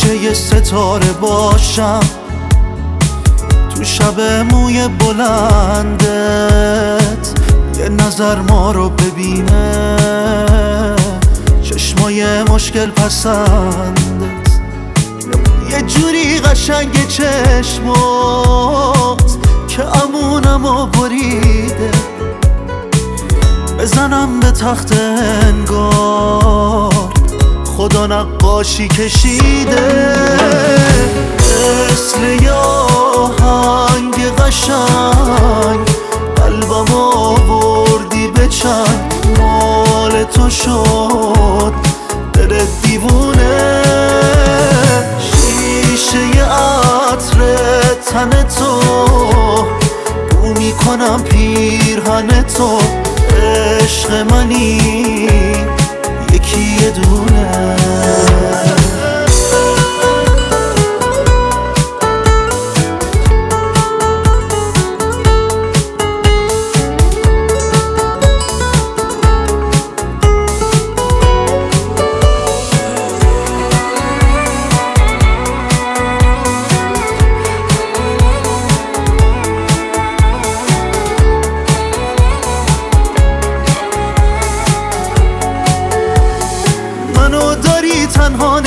گوشه ستاره باشم، تو شب موی بلندت یه نظر ما رو ببینه، چشمای مشکل پسندت یه جوری قشنگ چشمات که امونمو بریده، بزنم به تخت انگار خدا نقاشی کشیده، مثل یه آهنگ قشنگ قلبم آوردی به چنگ، مال تو شد دل دیوونه، شیشه عطر تن تو بو میکنم پیرهن تو، عشق منی یکی یه دونه. تنها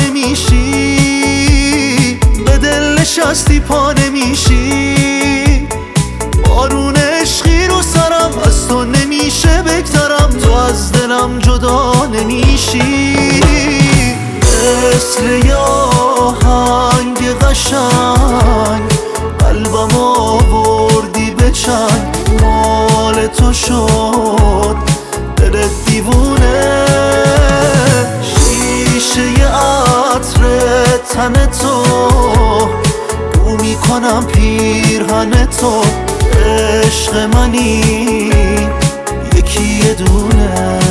نمیشی، به دل نشستی پا نمیشی، بارون عشقی رو سرم از تو نمیشه بگذرم، تو از دلم جدا نمیشی، مثل یه آهنگ قشنگ قلبم آوردی به چنگ، مال تو شد دل دیوونه، تن تو بو میکنم پیرهن تو، عشق منی یکی یه دونه.